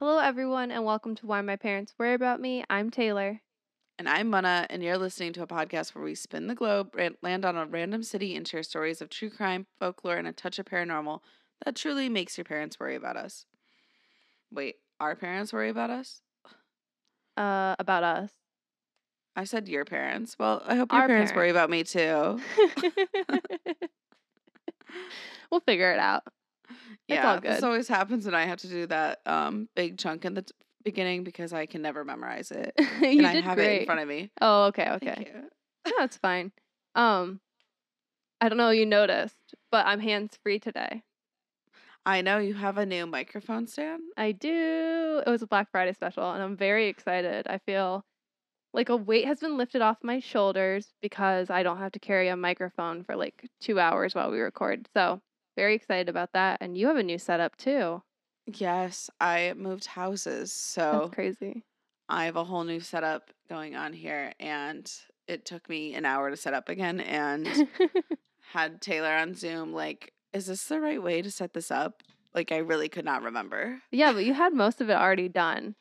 Hello, everyone, and welcome to Why My Parents Worry About Me. I'm Taylor. And I'm Munna, and you're listening to a podcast where we spin the globe, land on a random city, and share stories of true crime, folklore, and a touch of paranormal that truly makes your parents worry about us. Wait, our parents worry about us? About us. I said your parents. Well, I hope your Our parents worry parents. about me too. We'll figure it out. It's all Yeah, this good. always happens when I have to do that big chunk in the beginning because I can never memorize it. You And I did have it in great. front of me. Oh, okay. Thank you. No, it's fine. I don't know if you noticed, but I'm hands-free today. I know you have a new microphone stand. I do. It was a Black Friday special, and I'm very excited. I feel like a weight has been lifted off my shoulders because I don't have to carry a microphone for like 2 hours while we record. So, very excited about that. And you have a new setup too. Yes, I moved houses, That's so crazy. I have a whole new setup going on here, and it took me an hour to set up again and had Taylor on Zoom like, is this the right way to set this up? Like, I really could not remember. Yeah, but you had most of it already done.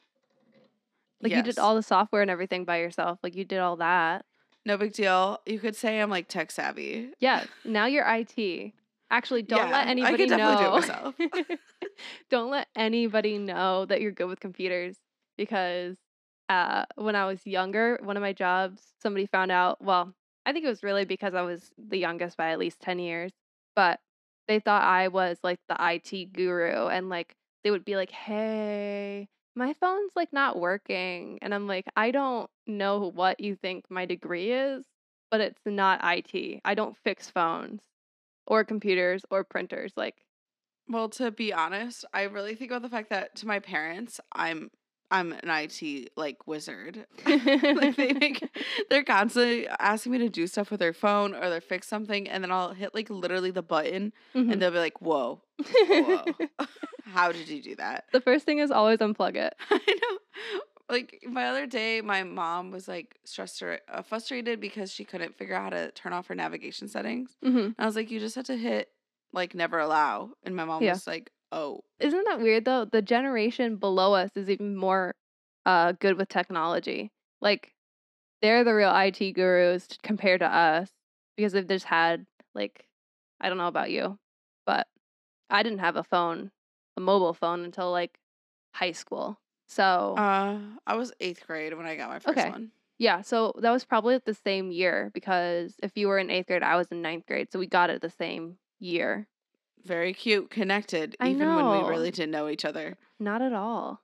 Like you did Yes. all the software and everything by yourself. Like you did all that. No big deal. You could say I'm like tech savvy. Yeah, now you're IT. Actually, don't let Yeah, I anybody could definitely do know. it myself. Don't let anybody know that you're good with computers because when I was younger, one of my jobs, somebody found out, well, I think it was really because I was the youngest by at least 10 years, but they thought I was like the IT guru and like they would be like, "Hey, my phone's like not working." And I'm like, "I don't know what you think my degree is, but it's not IT. I don't fix phones or computers or printers." Like, Well, to be honest, I really think about the fact that to my parents, I'm an IT like wizard. Like they're constantly asking me to do stuff with their phone or they fix something, and then I'll hit like literally the button, and Mhm. they'll be like, "Whoa, whoa, how did you do that?" The first thing is always unplug it. I know. Like my other day, my mom was like frustrated because she couldn't figure out how to turn off her navigation settings. Mhm. And I was like, "You just have to hit like never allow," and my mom Yeah. was like, "Oh." Isn't that weird though? The generation below us is even more good with technology. Like they're the real IT gurus compared to us because they've just had like I don't know about you, but I didn't have a mobile phone until like high school. So, I was 8th grade when I got my first okay. one. Yeah, so that was probably the same year because if you were in 8th grade, I was in ninth grade, so we got it the same year. Very cute, connected, I even when we know. really didn't know each other. Not at all.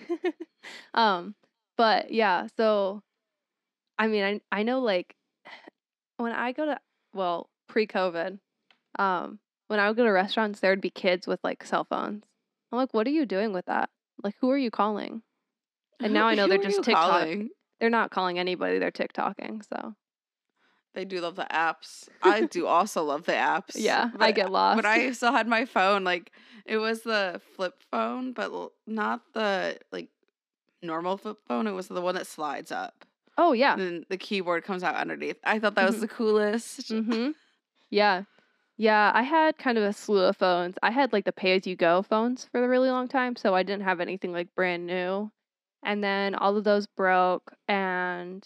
Um, but yeah, so I mean, I know like when I go to well, pre-COVID, when I would go to restaurants, there would be kids with like cell phones. I'm like, what are you doing with that? Like, who are you calling? And now I know Who they're are just you TikTok. calling? They're not calling anybody, they're TikToking. So They do love the apps. I do also love the apps. yeah, I But get when lost. I still had my phone, like it was the flip phone, but not the like normal flip phone. It was the one that slides up. Oh yeah. And then the keyboard comes out underneath. I thought that was Mhm. the coolest. Mhm. Yeah. Yeah, I had kind of a slew of phones. I had like the pay-as-you-go phones for a really long time, so I didn't have anything like brand new. And then all of those broke and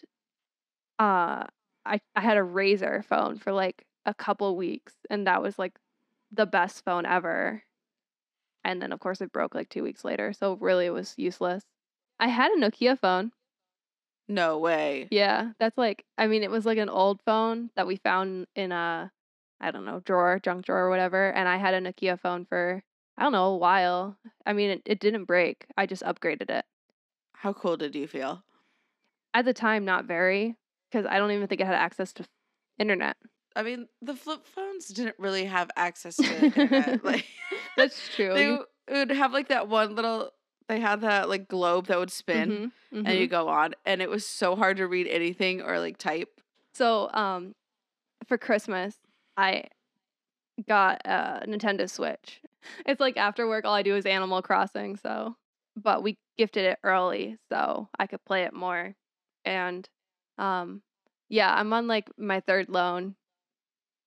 uh I had a Razor phone for like a couple weeks and that was like the best phone ever. And then of course it broke like 2 weeks later, so really it was useless. I had a Nokia phone. No way. Yeah, that's like I mean it was like an old phone that we found in a I don't know, drawer, junk drawer or whatever, and I had a Nokia phone for I don't know, a while. I mean it didn't break. I just upgraded it. How cool did you feel? At the time not very because I don't even think it had access to internet. I mean, the flip phones didn't really have access to internet. Like That's true. they You would have like that one little they had that like globe that would spin Mhm. and you Mhm. go on and it was so hard to read anything or like type. So, for Christmas, I got a Nintendo Switch. It's like after work all I do is Animal Crossing, so but we gifted it early so I could play it more. And um yeah, I'm on like my third loan.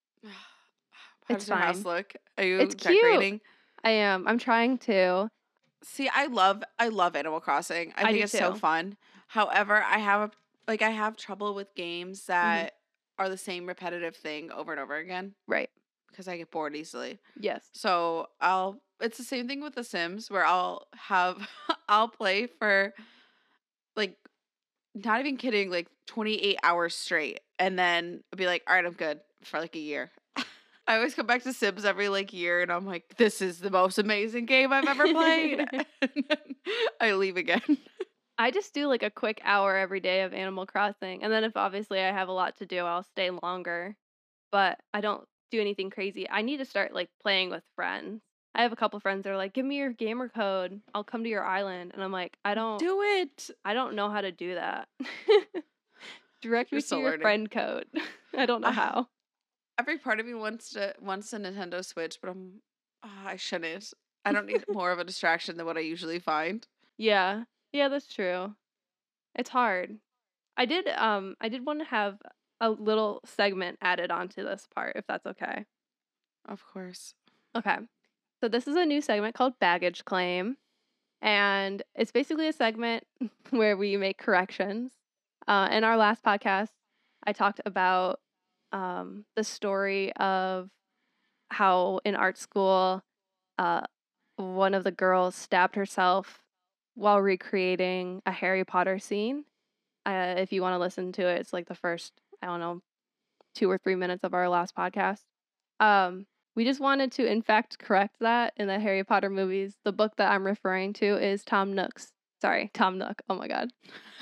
How It's does your house fine. look? Are It's you cute. decorating? I am. I'm trying to. See, I love Animal Crossing. I I think do it's so too. fun. However, I have trouble with games Mhm. that are the same repetitive thing over and over again Right. because I get bored easily. Yes. So it's the same thing with The Sims where I'll have, I'll play for like, not even kidding, like 28 hours straight. And then I'll be like, all right, I'm good for like a year. I always come back to Sims every like year and I'm like, this is the most amazing game I've ever played. And then I leave again. I just do like a quick hour every day of Animal Crossing, and then if obviously I have a lot to do, I'll stay longer. But I don't do anything crazy. I need to start like playing with friends. I have a couple friends that are like, "Give me your gamer code. I'll come to your island." And I'm like, Do it. I don't know how to do that. Direct You're me to still your learning. friend code. I don't know I, how. every part of me wants a Nintendo Switch, but I shouldn't. I don't need more of a distraction than what I usually find. Yeah. Yeah, that's true. It's hard. I did want to have a little segment added onto this part if that's okay. Of course. Okay. So this is a new segment called Baggage Claim, and it's basically a segment where we make corrections. In our last podcast, I talked about the story of how in art school, uh, one of the girls stabbed herself while recreating a Harry Potter scene. If you want to listen to it, it's like the first, I don't know, 2 or 3 minutes of our last podcast. Um, we just wanted to, in fact, correct that in the Harry Potter movies. The book that I'm referring to is Tom Nook's. Sorry, Tom Nook. Oh my god.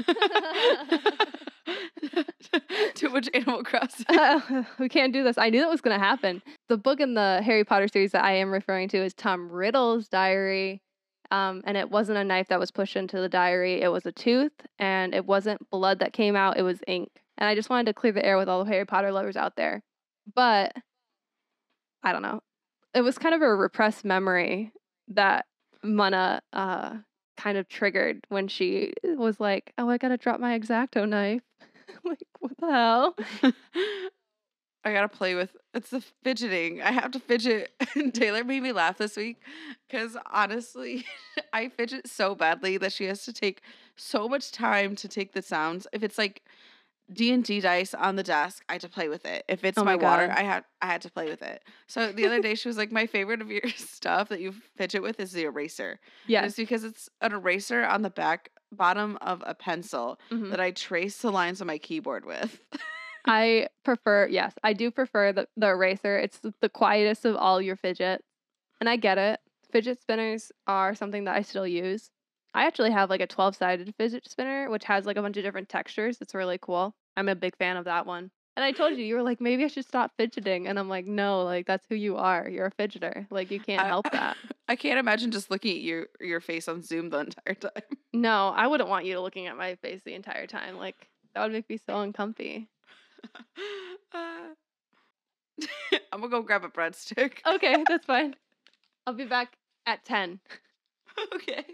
Too much Animal Crossing. We can't do this. I knew that was going to happen. The book in the Harry Potter series that I am referring to is Tom Riddle's diary. And it wasn't a knife that was pushed into the diary. It was a tooth, and it wasn't blood that came out. It was ink. And I just wanted to clear the air with all the Harry Potter lovers out there. But I don't know. It was kind of a repressed memory that Mana kind of triggered when she was like, "Oh, I gotta drop my X-Acto knife." Like, what the hell? I gotta play with it's the fidgeting. I have to fidget. Taylor made me laugh this week because honestly, I fidget so badly that she has to take so much time to take the sounds. If it's like D&D dice on the desk, I had to play with it. If it's Oh my my water, god. I had to play with it. So the other day she was like, my favorite of your stuff that you fidget with is the eraser. And Yes. it's because it's an eraser on the back bottom of a pencil Hmm. that I trace the lines on my keyboard with. I prefer, yes, I do prefer the eraser. It's the quietest of all your fidgets. And I get it. Fidget spinners are something that I still use. I actually have like a 12-sided fidget spinner, which has like a bunch of different textures. It's really cool. I'm a big fan of that one. And I told you, you were like, maybe I should stop fidgeting. And I'm like, no, like that's who you are. You're a fidgeter. Like you can't I help that. I can't imagine just looking at your face on Zoom the entire time. No, I wouldn't want you looking at my face the entire time. Like that would make me so uncomfy. Uh, I'm gonna go grab a breadstick. Okay, that's fine. I'll be back at 10. Okay.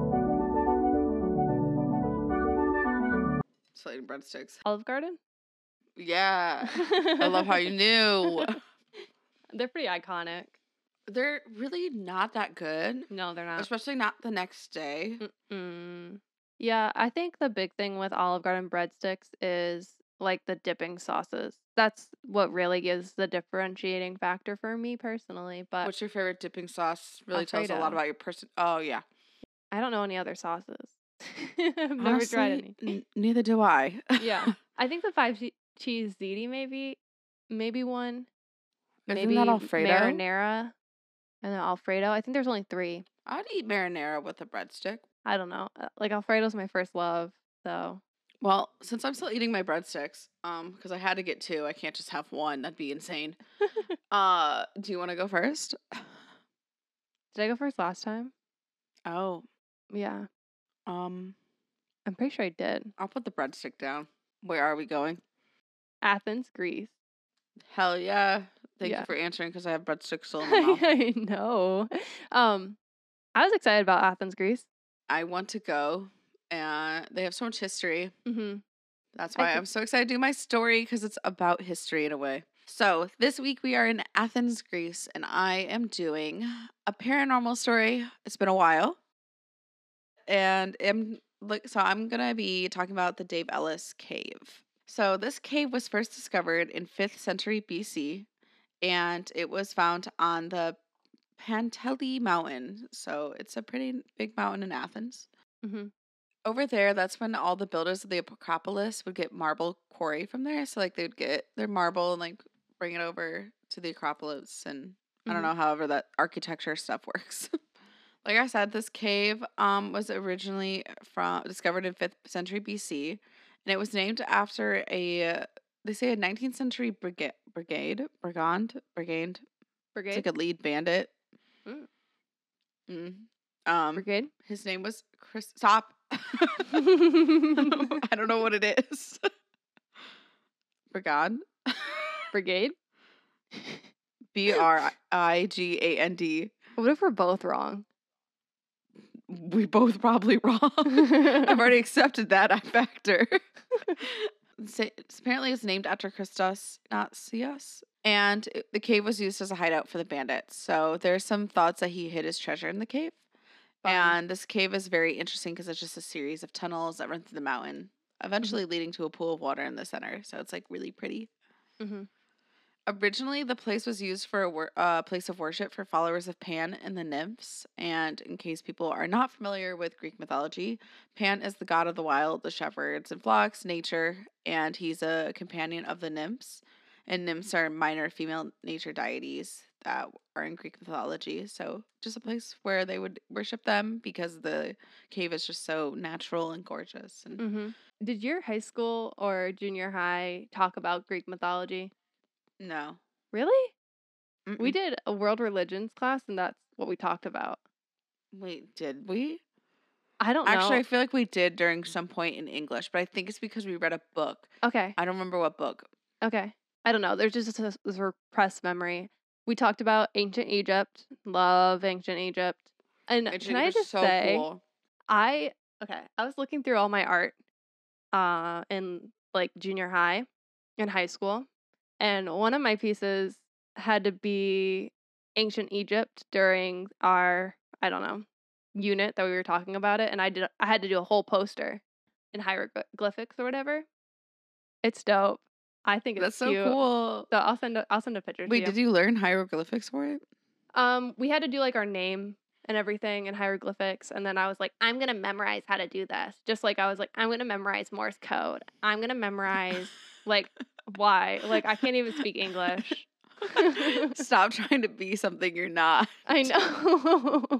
Slating breadsticks. Olive Garden? Yeah. I love how you knew. They're pretty iconic. They're really not that good, No, they're not. especially not the next day. Mm. Yeah, I think the big thing with Olive Garden breadsticks is like the dipping sauces. That's what really gives the differentiating factor for me personally. But What's your favorite dipping sauce? Really tells a lot Alfredo, about your person. Oh yeah. I don't know any other sauces. I've never tried Honestly, any. neither do I. Yeah, I think the cheese ziti maybe one, Isn't that maybe Alfredo? marinara, and then Alfredo. I think there's only three. I'd eat marinara with a breadstick. I don't know. Like Alfredo's my first love, so Well, since I'm still eating my breadsticks, because I had to get two, I can't just have one. That'd be insane. Do you want to go first? did I go first last time? Oh, Yeah, um, I'm pretty sure I did. I'll put the breadstick down. Where are we going? Athens, Greece. Hell yeah! Thank you Yeah. for answering because I have breadsticks still in my mouth. I know. Um, I was excited about Athens, Greece. I want to go, and they have so much history. Mhm. That's I why think I'm so excited to do my story because it's about history in a way. So this week we are in Athens, Greece, and I am doing a paranormal story. It's been a while. and so I'm gonna be talking about the Dave Ellis Cave. So this cave was first discovered in 5th century BC, and it was found on the Panteli Mountain. So it's a pretty big mountain in Athens. Mhm. Over there, that's when all the builders of the Acropolis would get marble quarry from there. So like they'd get their marble and like bring it over to the Acropolis, and I don't Mhm. know, however that architecture stuff works. Like I said, this cave was originally from discovered in 5th century BC, and it was named after they say a 19th century brigand. It's like Brigade? a lead bandit. Mm. Mm. Um, Brigade? his name was Chris. Stop. I don't know what it is. Brigand. Brigade? Brigand. What if we're both wrong? We both probably wrong. I've already accepted that factor. Apparently, it's named after Christos Natsios, and the cave was used as a hideout for the bandits. So there's some thoughts that he hid his treasure in the cave. Fun. And this cave is very interesting because it's just a series of tunnels that run through the mountain, eventually leading to a pool of water in the center. So it's like really pretty. Mm-hmm. Originally, the place was used for a place of worship for followers of Pan and the nymphs. And in case people are not familiar with Greek mythology, Pan is the god of the wild, the shepherds and flocks, nature, and he's a companion of the nymphs. And nymphs are minor female nature deities that are in Greek mythology. So just a place where they would worship them because the cave is just so natural and gorgeous. And Mm-hmm. Did your high school or junior high talk about Greek mythology? no. Really? We Mm-mm. did a world religions class, and that's what we talked about. Wait, did we? I don't Actually, know. I feel like we did during some point in English, but I think it's because we read a book. Okay. I don't remember what book. Okay. I don't know. There's just this repressed memory. We talked about ancient Egypt. Love ancient Egypt. And Ancient can I Egypt's just so say, cool. I was looking through all my art in like junior high and high school, and one of my pieces had to be ancient Egypt during our, I don't know, unit that we were talking about it, and I had to do a whole poster in hieroglyphics or whatever. It's dope. I think it's That's so cute. cool. So I'll send a picture to Wait, you. did you learn hieroglyphics for it? We had to do like our name and everything in hieroglyphics, and then I was like, I'm gonna memorize how to do this. Just like I was like, I'm gonna memorize Morse code. I'm gonna memorize like why? Like I can't even speak English. Stop trying to be something you're not. I know.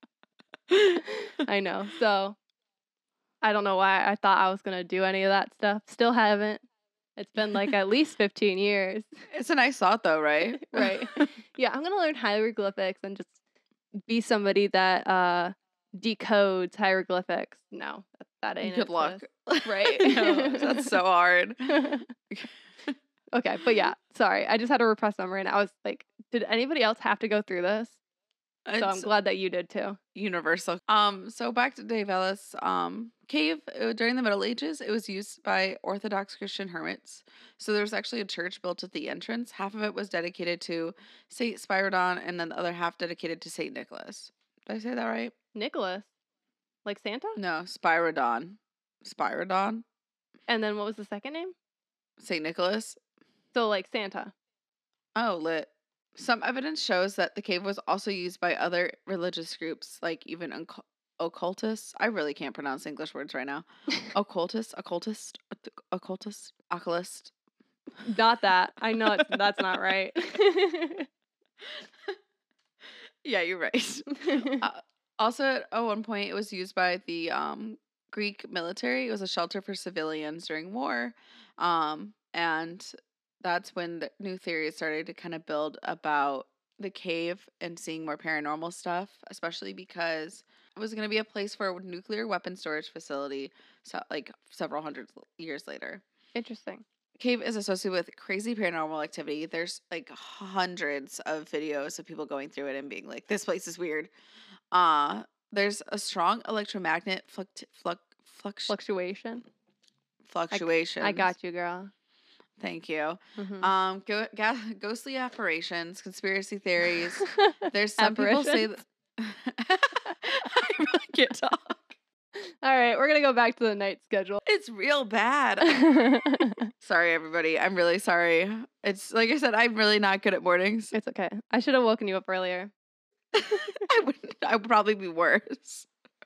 I know. So I don't know why I thought I was gonna do any of that stuff. Still haven't. It's been like at least 15 years. It's a nice thought, though, right? Right. Yeah, I'm gonna learn hieroglyphics and just be somebody that decodes hieroglyphics. No, that ain't Good luck. Right. No, that's so hard. Okay, but yeah, sorry. I just had a repressed memory and I was like, did anybody else have to go through this? So I'm It's glad that you did too. universal. So back to Dave Ellis. Cave during the Middle Ages, it was used by Orthodox Christian hermits. So there was actually a church built at the entrance. Half of it was dedicated to Saint Spyridon, and then the other half dedicated to Saint Nicholas. Did I say that right? Nicholas. Like Santa? No, Spyridon. Spyridon. And then what was the second name? Saint Nicholas. So like Santa. Oh, lit. Some evidence shows that the cave was also used by other religious groups, like even occultists. I really can't pronounce English words right now. Occultist. Not that. I know that's not right. Yeah, you're right. Also, at one point, it was used by the Greek military. It was a shelter for civilians during war. And that's when the new theories started to kind of build about the cave and seeing more paranormal stuff, especially because it was going to be a place for a nuclear weapon storage facility, so like several hundred years later. Interesting. Cave is associated with crazy paranormal activity. There's like hundreds of videos of people going through it and being like, this place is weird. There's a strong electromagnet Fluctuation. fluctuations. I got you, girl. Thank you. Mhm. Ghostly apparitions, conspiracy theories. There's some people say that I really can't talk. All right, we're gonna go back to the night schedule. It's real bad. Sorry, everybody. I'm really sorry. It's like I said, I'm really not good at mornings. It's okay. I should have woken you up earlier. I would probably be worse.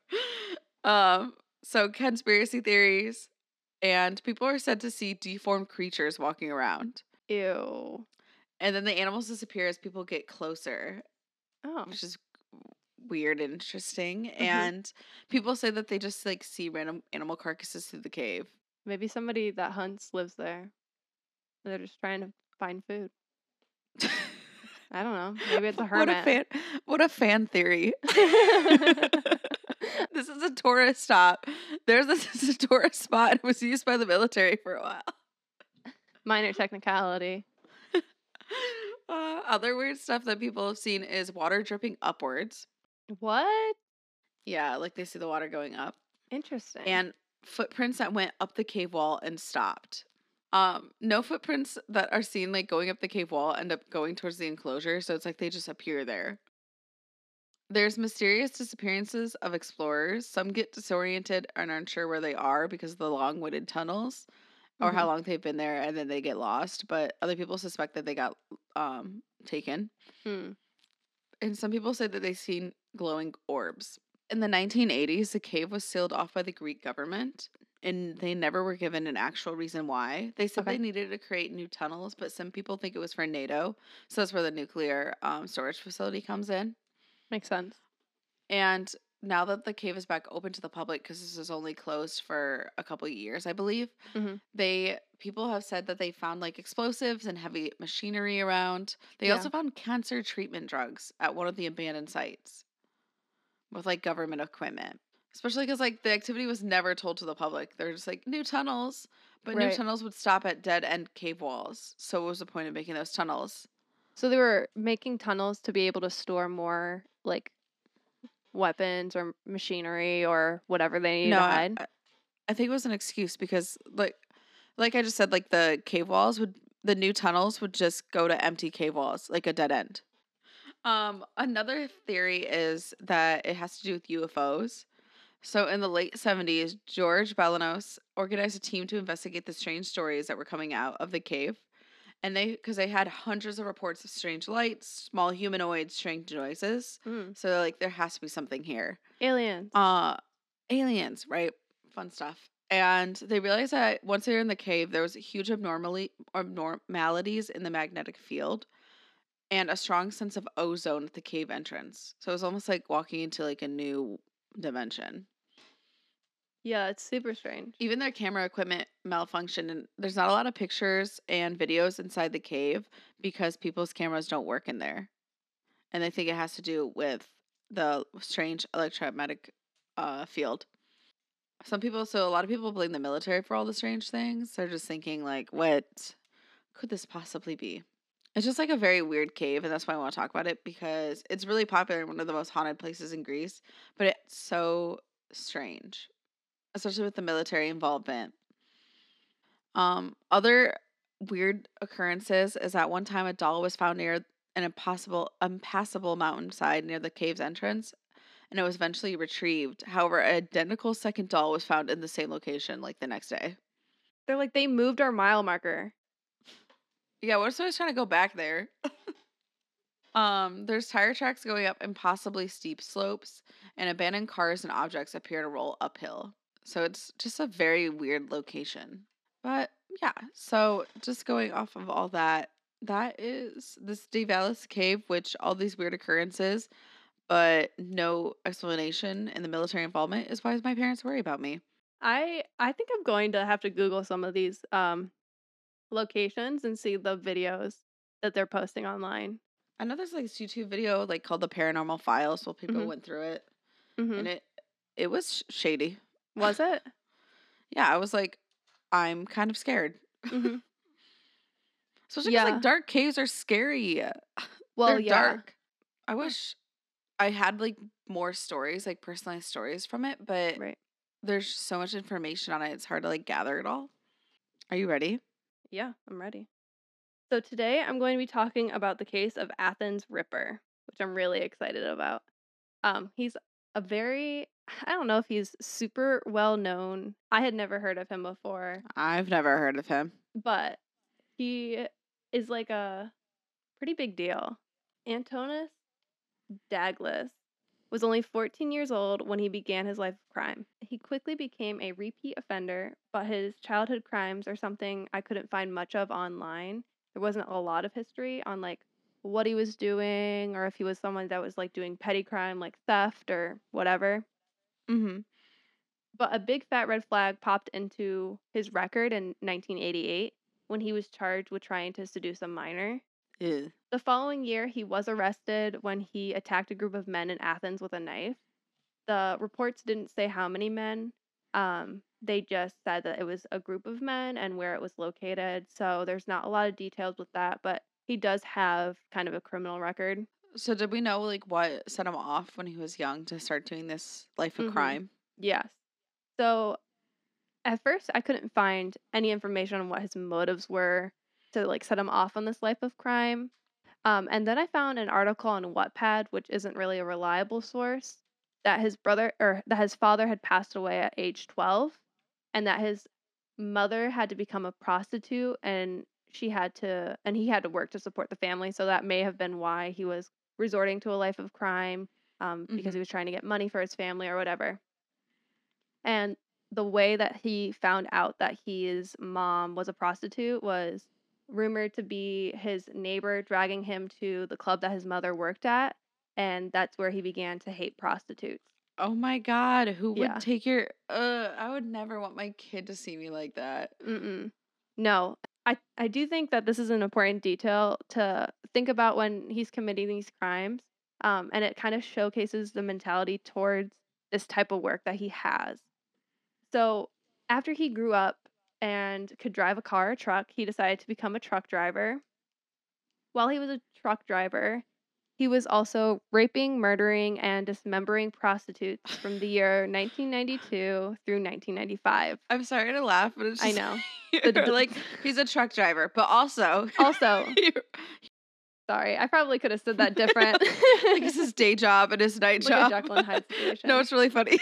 So conspiracy theories, and people are said to see deformed creatures walking around. Ew. And then the animals disappear as people get closer, Oh. which is weird and interesting. Mm-hmm. And people say that they just like see random animal carcasses through the cave. Maybe somebody that hunts lives there. They're just trying to find food. I don't know. Maybe it's a hermit. What a fan theory. This is a tourist stop. This is a tourist spot. It was used by the military for a while. Minor technicality. Other weird stuff that people have seen is water dripping upwards. What? Yeah, like they see the water going up. Interesting. And footprints that went up the cave wall and stopped. No footprints that are seen like going up the cave wall end up going towards the enclosure, so it's like they just appear there. There's mysterious disappearances of explorers. Some get disoriented and are unsure where they are because of the long-winded tunnels or how long they've been there, and then they get lost. But other people suspect that they got taken. Hmm. And some people say that they've seen glowing orbs. In the 1980s, the cave was sealed off by the Greek government, and they never were given an actual reason why. They said Okay. they needed to create new tunnels, but some people think it was for NATO. So that's where the nuclear storage facility comes in. Makes sense. And now that the cave is back open to the public, because this was only closed for a couple of years, I believe, people have said that they found like explosives and heavy machinery around. They also found cancer treatment drugs at one of the abandoned sites with like government equipment. Especially because like the activity was never told to the public. They're just like new tunnels, but new tunnels would stop at dead end cave walls. So what was the point of making those tunnels? So they were making tunnels to be able to store more like weapons or machinery or whatever they needed to hide. I think it was an excuse because like I just said, like the new tunnels would just go to empty cave walls, like a dead end. Another theory is that it has to do with UFOs. So in the late 70s, George Balanos organized a team to investigate the strange stories that were coming out of the cave. And because they had hundreds of reports of strange lights, small humanoids, strange noises. So like there has to be something here. Aliens. Aliens, right? Fun stuff. And they realized that once they were in the cave, there was huge abnormalities in the magnetic field and a strong sense of ozone at the cave entrance. So it was almost like walking into like a new dimension. Yeah, it's super strange. Even their camera equipment malfunctioned, and there's not a lot of pictures and videos inside the cave because people's cameras don't work in there. And they think it has to do with the strange electromagnetic field. A lot of people blame the military for all the strange things. They're just thinking like, what could this possibly be? It's just like a very weird cave, and that's why I want to talk about it, because it's really popular and one of the most haunted places in Greece, but it's so strange, especially with the military involvement. Other weird occurrences is that one time a doll was found near an impassable mountainside near the cave's entrance, and it was eventually retrieved. However, an identical second doll was found in the same location like the next day. They're like, they moved our mile marker. Yeah, what if someone's trying to go back there? There's tire tracks going up impossibly steep slopes, and abandoned cars and objects appear to roll uphill. So it's just a very weird location. But yeah, so just going off of all that, that is this Devalis cave, which all these weird occurrences, but no explanation in the military involvement is why my parents worry about me. I think I'm going to have to Google some of these locations and see the videos that they're posting online. I know there's like this YouTube video like called The Paranormal Files, so people went through it, and it was shady. Was it? Yeah, I was like, I'm kind of scared. Especially because like dark caves are scary. Well, they're dark. I wish I had like more stories, like personalized stories from it, but there's so much information on it. It's hard to like gather it all. Are you ready? Yeah, I'm ready. So today I'm going to be talking about the case of Athens Ripper, which I'm really excited about. He's a very I don't know if he's super well known. I had never heard of him before, I've never heard of him. but he is like a pretty big deal. Antonis Douglas was only 14 years old when he began his life of crime. He quickly became a repeat offender, but his childhood crimes are something I couldn't find much of online. There wasn't a lot of history on like what he was doing or if he was someone that was like doing petty crime like theft or whatever. Mm-hmm. But a big fat red flag popped into his record in 1988 when he was charged with trying to seduce a minor. Ew. The following year, he was arrested when he attacked a group of men in Athens with a knife. The reports didn't say how many men. They just said that it was a group of men and where it was located. So there's not a lot of details with that, but he does have kind of a criminal record. So did we know like what set him off when he was young to start doing this life of Mm-hmm. crime? Yes. So at first, I couldn't find any information on what his motives were to like set him off on this life of crime. And then I found an article on Wattpad, which isn't really a reliable source, that his brother or that his father had passed away at age 12 and that his mother had to become a prostitute and he had to work to support the family. So that may have been why he was resorting to a life of crime, because Mm-hmm. he was trying to get money for his family or whatever. And the way that he found out that his mom was a prostitute was rumored to be his neighbor dragging him to the club that his mother worked at, and that's where he began to hate prostitutes. Oh my God, who would Yeah. take your I would never want my kid to see me like that. Mm-mm. No. I do think that this is an important detail to think about when he's committing these crimes. And it kind of showcases the mentality towards this type of work that he has. So, after he grew up and could drive a car or truck, he decided to become a truck driver. While he was a truck driver, he was also raping, murdering, and dismembering prostitutes from the year 1992 through 1995. I'm sorry to laugh, but it's I just know. you're like he's a truck driver, but also Also, you're- sorry, I probably could have said that different. like it's his day job and his night Like a job. Jekyll and Hyde No, situation. it's really funny.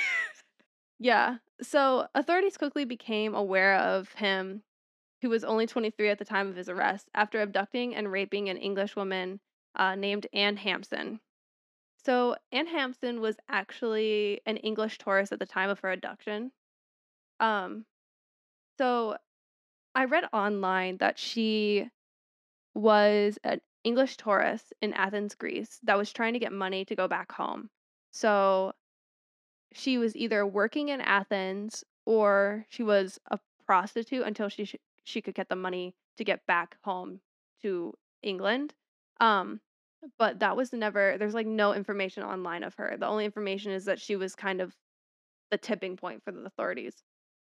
Yeah. So, authorities quickly became aware of him, who was only 23 at the time of his arrest, after abducting and raping an English woman named Anne Hampson. So, Anne Hampson was actually an English tourist at the time of her abduction. Um, so, I read online that she was an English tourist in Athens, Greece, that was trying to get money to go back home. So, she was either working in Athens or she was a prostitute until she could get the money to get back home to England. Um, but that was never there's like no information online of her. The only information is that she was kind of the tipping point for the authorities.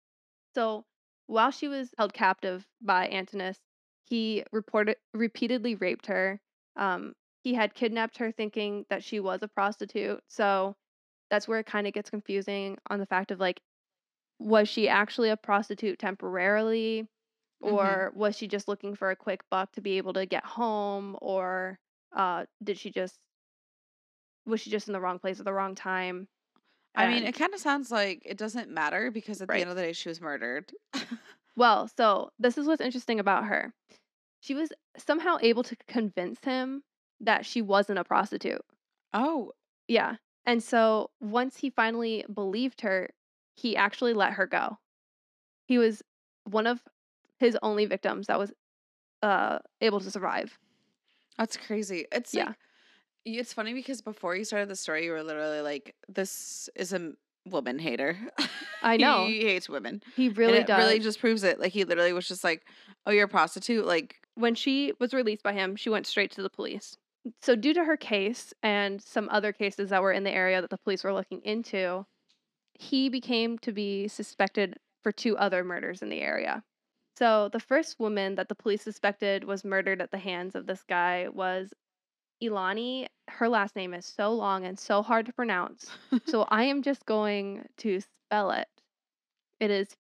So while she was held captive by Antinous, he repeatedly raped her. He had kidnapped her thinking that she was a prostitute. So that's where it kind of gets confusing on the fact of like, was she actually a prostitute temporarily? Hmm. Or was she just looking for a quick buck to be able to get home? Or did she just, was she just in the wrong place at the wrong time? I mean, it And, kind of sounds like it doesn't matter because at the right. end of the day, she was murdered. Well, so this is what's interesting about her. She was somehow able to convince him that she wasn't a prostitute. Oh, Yeah. And so once he finally believed her, he actually let her go. He was one of his only victims that was able to survive. that's crazy. It's Yeah. like it's funny because before you started the story, you were literally like, "This is a woman hater. I know. He hates women," He and really it really does. just proves it. Like he literally was just like, "Oh, you're a prostitute." Like, When she was released by him, she went straight to the police. So due to her case and some other cases that were in the area that the police were looking into, he became to be suspected for two other murders in the area. So the first woman that the police suspected was murdered at the hands of this guy was Ilani. Her last name is so long and so hard to pronounce. So I am just going to spell it. It is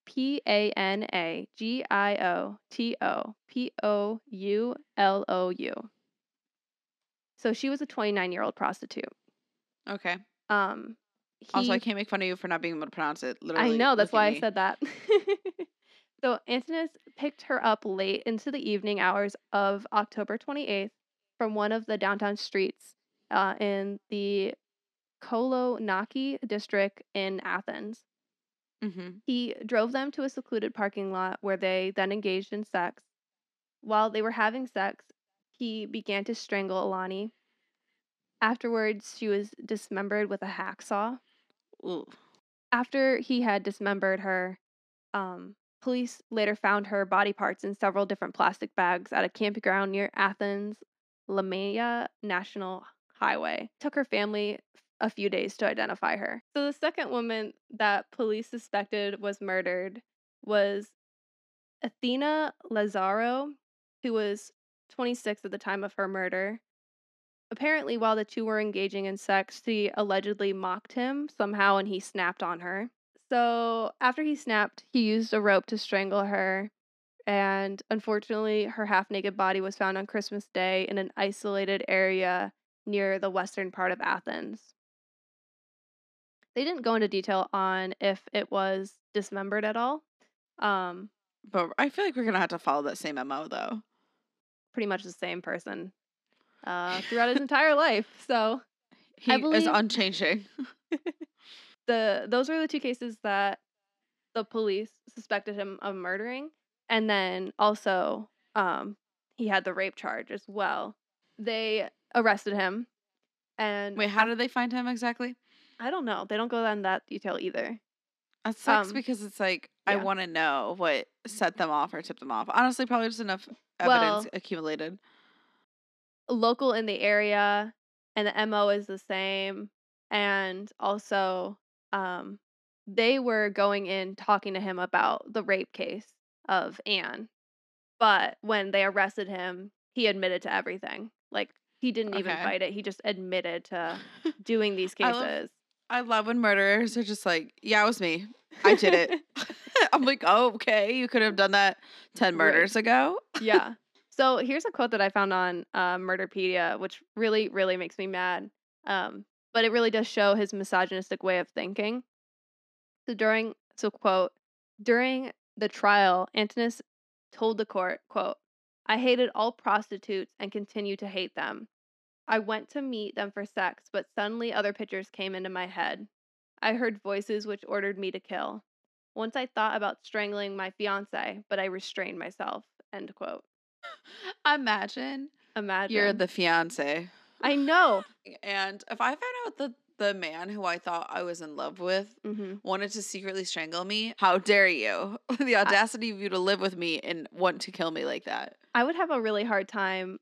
Panagiotopolou. So she was a 29-year-old prostitute. okay, Um Also, I He can't make fun of you for not being able to pronounce it. I Literally, know, that's look at why I me. said that. So Antinous picked her up late into the evening hours of October 28th from one of the downtown streets in the Kolonaki district in Athens. Mhm. He drove them to a secluded parking lot where they then engaged in sex. While they were having sex, he began to strangle Alani. Afterwards, she was dismembered with a hacksaw. Ooh. After he had dismembered her, police later found her body parts in several different plastic bags at a campground near Athens Lamia National Highway. Took her family a few days to identify her. So the second woman that police suspected was murdered was Athena Lazaro, who was 26 at the time of her murder. Apparently, while the two were engaging in sex, she allegedly mocked him somehow and he snapped on her. So, after he snapped, he used a rope to strangle her, and unfortunately, her half naked body was found on Christmas Day in an isolated area near the western part of Athens. They didn't go into detail on if it was dismembered at all. Um, But I feel like we're gonna have to follow that same MO though. Pretty much the same person throughout his entire life. So, I He is believe unchanging. those were the two cases that the police suspected him of murdering, and then also, he had the rape charge as well. They arrested him, and Wait, how did they find him exactly? I don't know, they don't go in that detail either. That sucks Um, because it's like I yeah. want to know what set them off or tipped them off. Honestly, probably just enough evidence Well, accumulated. local in the area, and the MO is the same, and also, um, they were going in talking to him about the rape case of Anne. But when they arrested him, he admitted to everything. Like, he didn't even Okay. fight it, he just admitted to doing these I love cases. I love when murderers are just like, yeah, it was me. I did it. I'm like, oh, okay. You could have done that 10 Right. murders ago. Yeah. So, here's a quote that I found on, Murderpedia, which really, really makes me mad, but it really does show his misogynistic way of thinking. Quote, "During the trial, Antinous told the court, quote, 'I hated all prostitutes and continue to hate them. I went to meet them for sex, but suddenly other pictures came into my head. I heard voices which ordered me to kill. Once I thought about strangling my fiance, but I restrained myself.'" End quote. Imagine you're Imagine. the fiance. I know. And if I found out that the man who I thought I was in love with Mhm. wanted to secretly strangle me, how dare you? The I audacity of you to live with me and want to kill me like that. I would have a really hard time,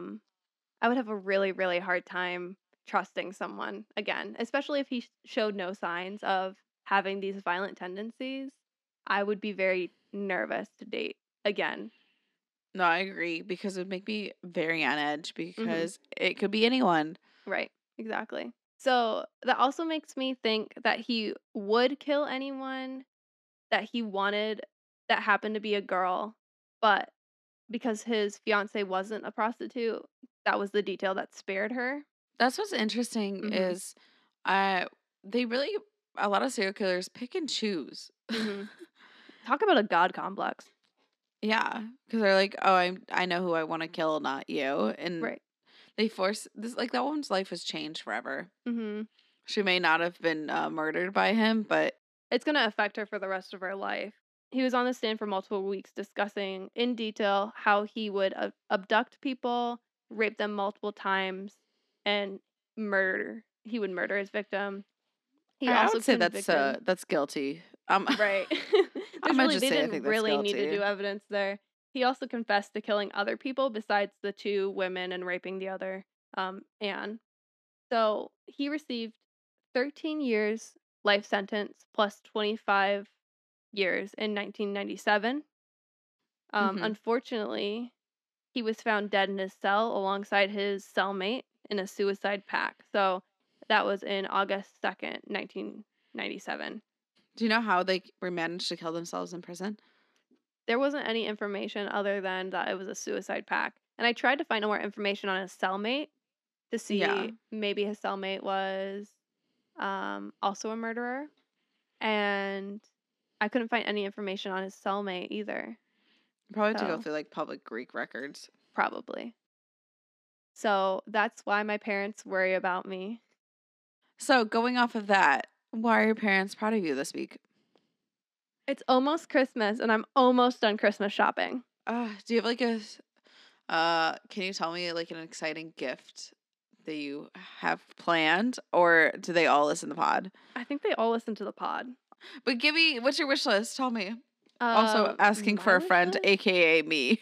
I would have a really, really hard time trusting someone again, especially if he showed no signs of having these violent tendencies. I would be very nervous to date again. No, I agree because it would make me very on edge Mhm. because it could be anyone. Right. Exactly. So that also makes me think that he would kill anyone that he wanted that happened to be a girl, but because his fiance wasn't a prostitute, that was the detail that spared her. That's what's interesting Mhm. is I they really a lot of serial killers pick and choose. Mhm. Talk about a god complex. Yeah, because they're like, "Oh, I know who I want to kill, not you." And Right. they force this like that woman's life has changed forever. Mhm. She may not have been murdered by him, but It's gonna affect her for the rest of her life. He was on the stand for multiple weeks discussing in detail how he would abduct people, rape them multiple times, and he would murder his victim. He I also would say convicted. that's guilty. Right. I'm There's gonna really just they say I didn't think that's really need to guilty. do evidence there. He also confessed to killing other people besides the two women and raping the other, Anne. So he received 13 years life sentence plus 25 years in 1997. Hmm. Unfortunately, he was found dead in his cell alongside his cellmate in a suicide pact. So that was in August 2nd, 1997. Do you know how they managed to kill themselves in prison? There wasn't any information other than that it was a suicide pact. And I tried to find more information on his cellmate to Yeah. see maybe his cellmate was. also a murderer, and I couldn't find any information on his cellmate either. Probably have to go So through like public Greek records. probably. So that's why my parents worry about me. So going off of that, why are your parents proud of you this week? It's almost Christmas, and I'm almost done Christmas shopping. Do you have like can you tell me like an exciting gift that you have planned, or do they all listen to the pod? I think they all listen to the pod. But give me, what's your wish list? Tell me. Also asking My for a wish friend, list? aka me.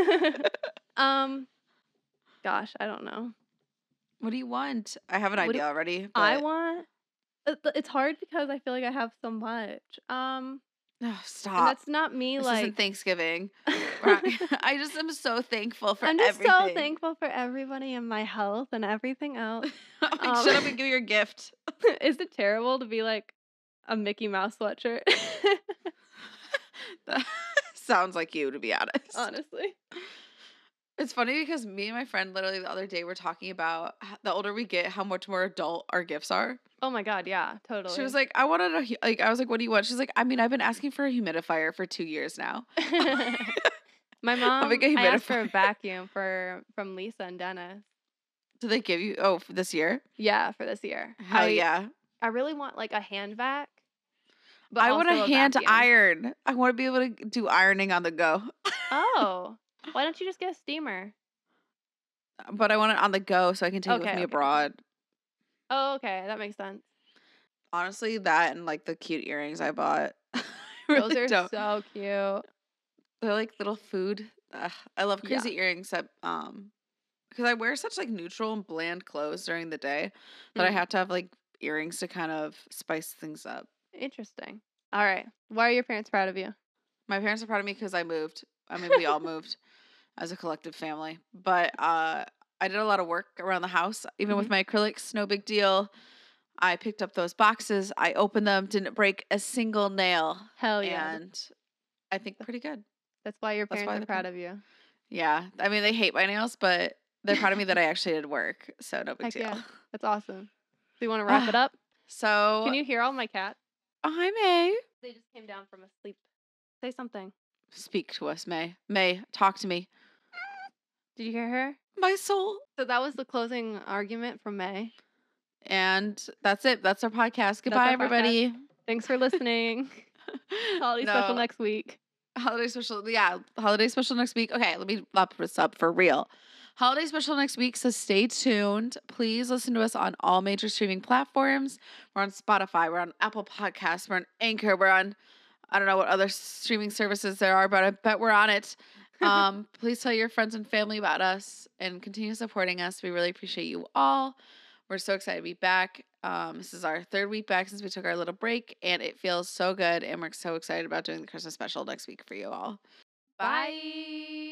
Gosh, I don't know. What do you want? I have an What do idea already, I but want? It's hard because I feel like I have so much. oh, And stop. that's not me This like isn't Thanksgiving. I just am so thankful for I'm just so everything. thankful for everybody and my health and everything else. I'm like, shut up and give me your gift. Is it terrible to be like a Mickey Mouse sweatshirt? That sounds like you, to be honest. Honestly. It's funny because me and my friend literally the other day were talking about the older we get, how much more adult our gifts are. Oh my god, yeah, totally. She was like, I wanted I was like, what do you want? She's like, I mean, I've been asking for a humidifier for 2 years now. My mom, make a I asked for a humidifier. vacuum from Lisa and Dennis. Do they give you for this year? Yeah, for this year. Hell yeah. I really want like a hand vac, but I want also a hand vacuum. iron. I want to be able to do ironing on the go. Oh, why don't you just get a steamer? But I want it on the go so I can take it with Okay, me okay. abroad. Oh, okay, that makes sense. Honestly, that and like the cute earrings I bought. Those are so cute. They're like little food. I love Yeah. crazy earrings that because I wear such like neutral and bland clothes during the day that I Mm. have to have like earrings to kind of spice things up. Interesting. All right. Why are your parents proud of you? My parents are proud of me because I moved. I mean, we all moved as a collective family. But I did a lot of work around the house, even with my acrylics, no big deal. I picked up those boxes, I opened them, didn't break a single nail. Hell yeah. And I think pretty good. That's why your That's parents why are they're proud of you. Yeah. I mean, they hate my nails, but they're proud of me that I actually did work. So no big Heck deal. yeah. That's awesome. So you want to wrap it up? So Can you hear all my cats? hi, May. They just came down from asleep. Say something. Speak to us, May. May, talk to me. Did you hear her? My soul. So that was the closing argument from May. And that's it. That's our podcast. Goodbye, our everybody. Thanks for listening. Holiday special next week. Holiday special. Yeah, holiday special next week. Okay, let me wrap this up for real. Holiday special next week, so stay tuned. Please listen to us on all major streaming platforms. We're on Spotify. We're on Apple Podcasts. We're on Anchor. We're on, I don't know what other streaming services there are, but I bet we're on it. Please tell your friends and family about us and continue supporting us. We really appreciate you all. We're so excited to be back. This is our 3rd week back since we took our little break, and it feels so good. And we're so excited about doing the Christmas special next week for you all. Bye.